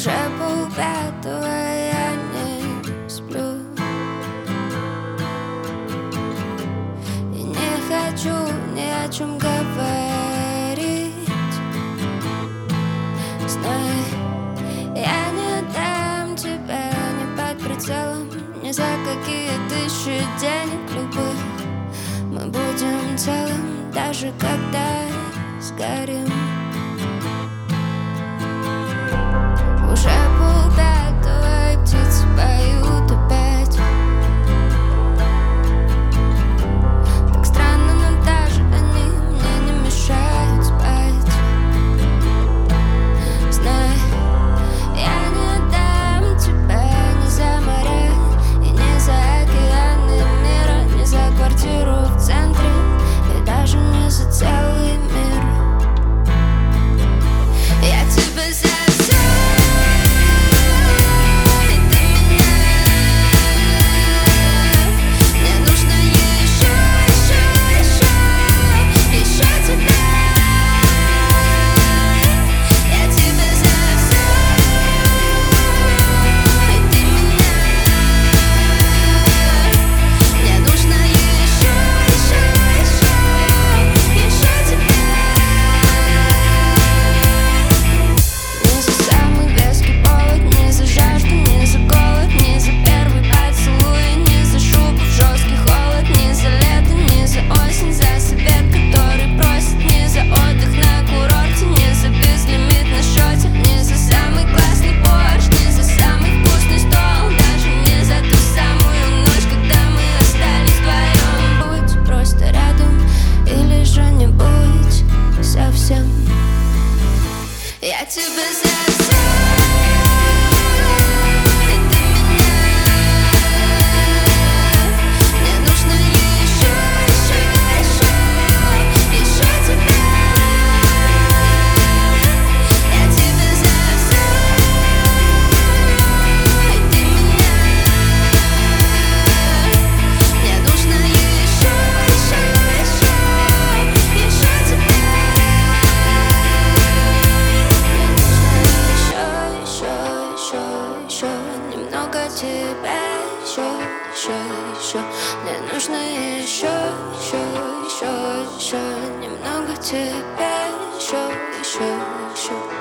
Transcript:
Уже полпятого я не сплю и не хочу ни о чем говорить. Знай, я не дам тебя ни под прицелом, ни за какие тысячи денег любых. Мы будем целым, даже когда сгорим. Уже полпятого, и птицы поют опять. Так странно, но даже они мне не мешают спать. Знай, я не дам тебя ни за моря и ни за океаны мира, ни за квартиру в центре и даже не за целый мир. Я тебя за все. Я тебя за все. Немного тебя, еще. Мне нужно еще немного тебя, еще.